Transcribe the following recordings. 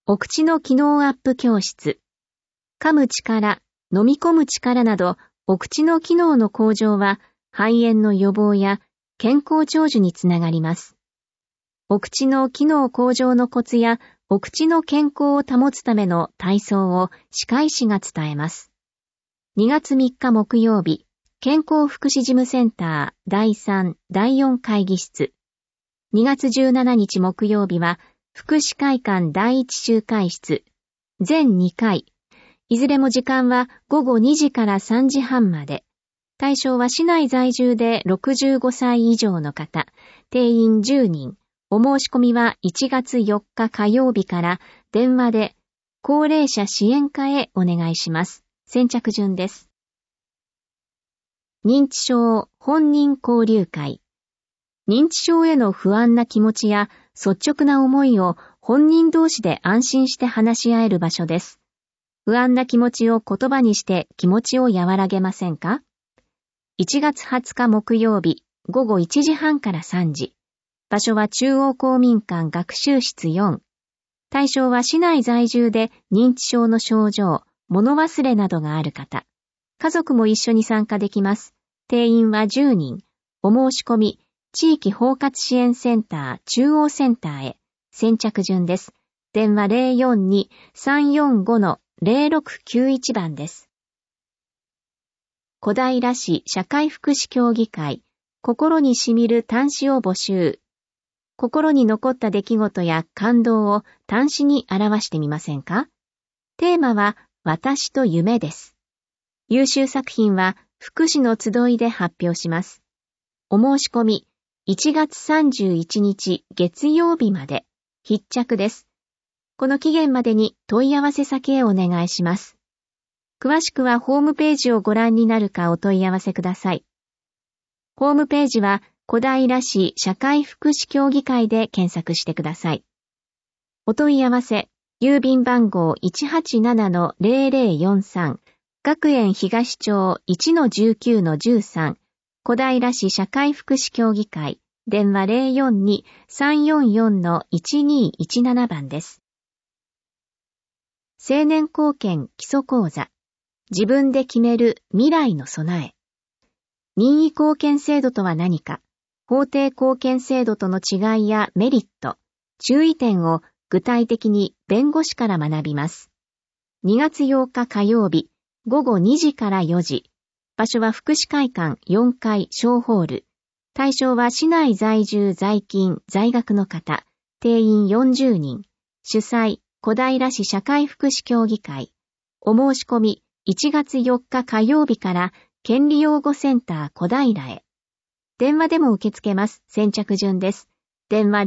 お口の機能アップ教室。噛む力、飲み込む力など、お口の機能の向上は、肺炎の予防や健康長寿につながります。お口の機能向上のコツや、お口の健康を保つための体操を歯科医師が伝えます。2月3日木曜日、健康福祉事務センター第3、第4会議室。2月17日木曜日は、福祉会館第1集会室。全2回。いずれも時間は午後2時から3時半まで。対象は市内在住で65歳以上の方。定員10人。お申し込みは1月4日火曜日から電話で高齢者支援課へお願いします。先着順です。認知症本人交流会。認知症への不安な気持ちや率直な思いを本人同士で安心して話し合える場所です。不安な気持ちを言葉にして気持ちを和らげませんか？ 1 月20日木曜日午後1時半から3時。場所は中央公民館学習室4。対象は市内在住で認知症の症状、物忘れなどがある方。家族も一緒に参加できます。定員は10人。お申し込み、地域包括支援センター中央センターへ。先着順です。電話 042-345-0691 番です。小平市社会福祉協議会、心にしみる短詩を募集。心に残った出来事や感動を短詩に表してみませんか？テーマは私と夢です。優秀作品は福祉の集いで発表します。お申し込み、1月31日月曜日まで必着です。この期限までに問い合わせ先へお願いします。詳しくはホームページをご覧になるかお問い合わせください。ホームページは小平市社会福祉協議会で検索してください。お問い合わせ、郵便番号 187-0043 学園東町 1-19-13 小平市社会福祉協議会、電話 042-344-1217 番です。青年貢献基礎講座。自分で決める未来の備え。任意貢献制度とは何か、法定貢献制度との違いやメリット、注意点を具体的に弁護士から学びます。2月8日火曜日、午後2時から4時。場所は福祉会館4階小ホール。対象は市内在住在勤在学の方。定員40人。主催、小平市社会福祉協議会。お申し込み、1月4日火曜日から権利擁護センター小平へ。電話でも受け付けます。先着順です。電話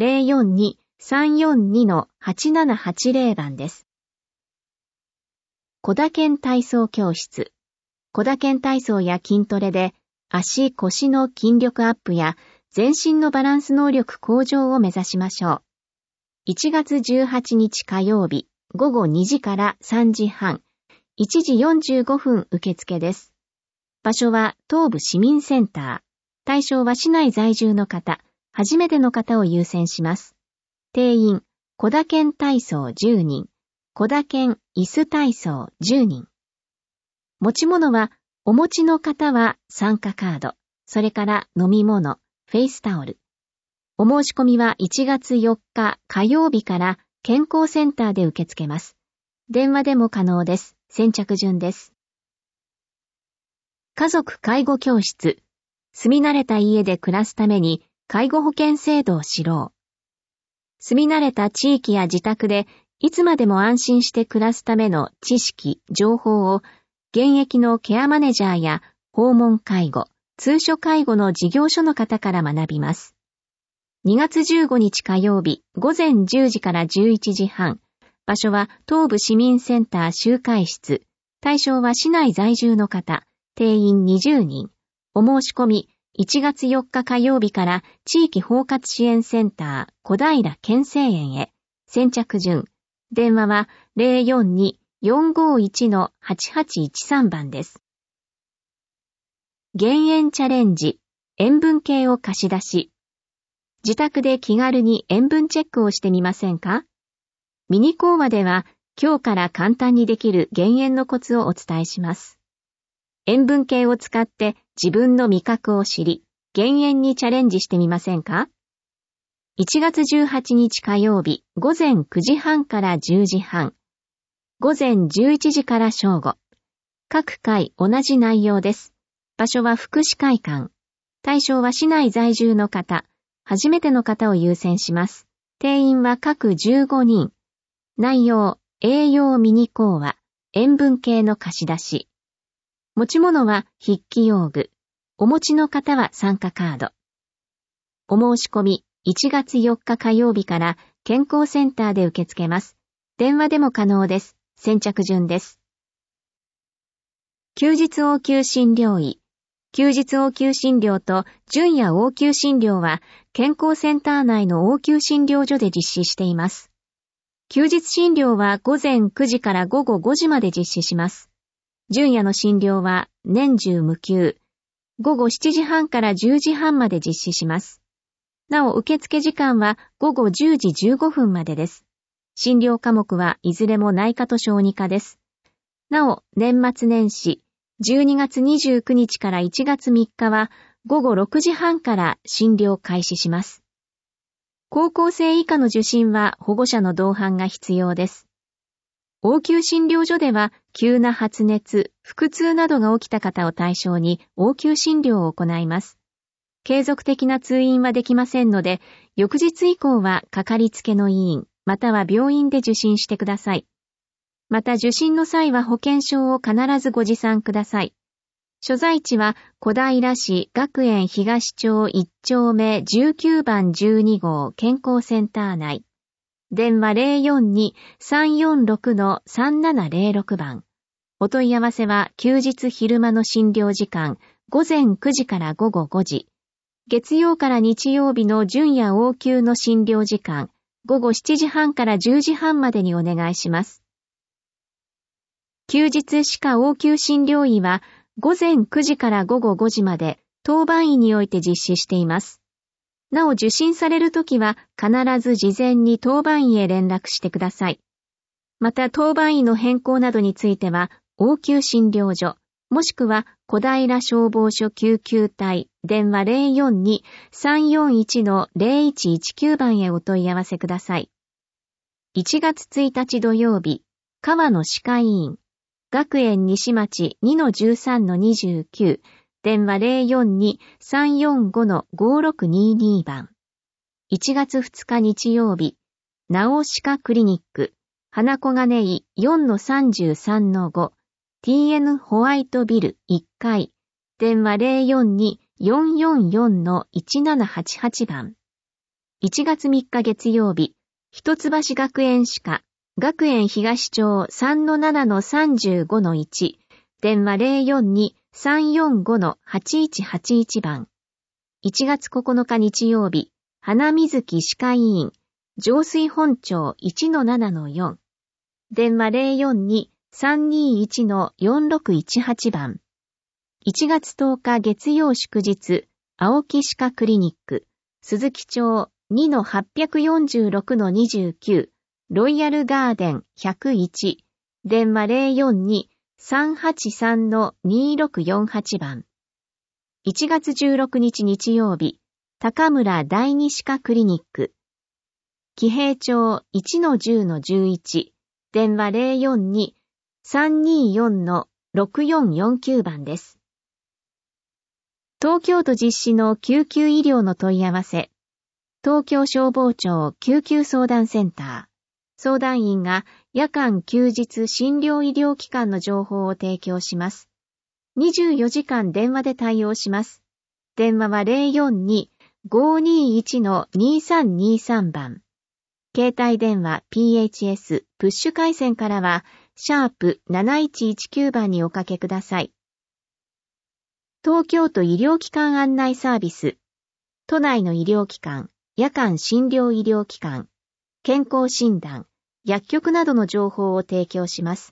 042-342-8780 番です。小田健体操教室。小田健体操や筋トレで足腰の筋力アップや全身のバランス能力向上を目指しましょう。1月18日火曜日午後2時から3時半、1時45分受付です。場所は東部市民センター。対象は市内在住の方、初めての方を優先します。定員、小田健体操10人、小田健椅子体操10人。持ち物は、お持ちの方は参加カード、それから飲み物、フェイスタオル。お申し込みは1月4日火曜日から健康センターで受け付けます。電話でも可能です。先着順です。家族介護教室。住み慣れた家で暮らすために介護保険制度を知ろう。住み慣れた地域や自宅でいつまでも安心して暮らすための知識、情報を現役のケアマネジャーや訪問介護、通所介護の事業所の方から学びます。2月15日火曜日午前10時から11時半。場所は東部市民センター集会室。対象は市内在住の方。定員20人。お申し込み1月4日火曜日から地域包括支援センター小平県政園へ。先着順。電話は 042-451-8813 番です。減塩チャレンジ。塩分計を貸し出し。自宅で気軽に塩分チェックをしてみませんか？ ミニ講話では今日から簡単にできる減塩のコツをお伝えします。塩分計を使って自分の味覚を知り、減塩にチャレンジしてみませんか？ 1 月18日火曜日午前9時半から10時半、午前11時から正午。各回同じ内容です。場所は福祉会館。対象は市内在住の方、初めての方を優先します。定員は各15人。内容、栄養ミニ講話、塩分計の貸し出し。持ち物は筆記用具。お持ちの方は参加カード。お申し込み、1月4日火曜日から健康センターで受け付けます。電話でも可能です。先着順です。休日応急診療医。休日応急診療と準夜応急診療は健康センター内の応急診療所で実施しています。休日診療は午前9時から午後5時まで実施します。準夜の診療は年中無休。午後7時半から10時半まで実施します。なお受付時間は午後10時15分までです。診療科目はいずれも内科と小児科です。なお年末年始12月29日から1月3日は午後6時半から診療開始します。高校生以下の受診は保護者の同伴が必要です。応急診療所では急な発熱、腹痛などが起きた方を対象に応急診療を行います。継続的な通院はできませんので、翌日以降はかかりつけの医院、または病院で受診してください。また受診の際は保険証を必ずご持参ください。所在地は小平市学園東町1丁目19番12号健康センター内。電話 042-346-3706 番。お問い合わせは休日昼間の診療時間午前9時から午後5時。月曜から日曜日の準夜応急の診療時間午後7時半から10時半までにお願いします。休日歯科応急診療医は午前9時から午後5時まで当番医において実施しています。なお受診されるときは必ず事前に当番医へ連絡してください。また当番医の変更などについては応急診療所もしくは小平消防署救急隊電話 042-341-0119 番へお問い合わせください。1月1日土曜日、川野歯科医院学園西町 2-13-29 電話 042-345-5622 番。1月2日日曜日、なお歯科クリニック花小金井 4-33-5 TN ホワイトビル1階電話 042-444-1788 番。1月3日月曜日、一橋学園歯科学園東町 3-7-35-1 電話 042-345-8181 番。1月9日日曜日、花水木歯科医院上水本町 1-7-4 電話 042-321-4618 番。1月10日月曜祝日、青木歯科クリニック鈴木町 2-846-29ロイヤルガーデン101電話 042-383-2648 番。1月16日日曜日、高村第二歯科クリニック喜平町 1-10-11電話 042-324-6449 番です。東京都実施の救急医療の問い合わせ。東京消防庁救急相談センター。相談員が夜間休日診療医療機関の情報を提供します。24時間電話で対応します。電話は 042-521-2323 番。携帯電話 PHS プッシュ回線からは#7119 番におかけください。東京都医療機関案内サービス。都内の医療機関、夜間診療医療機関、健康診断、薬局などの情報を提供します。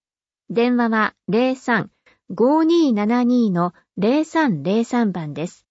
電話は 03-5272-0303 番です。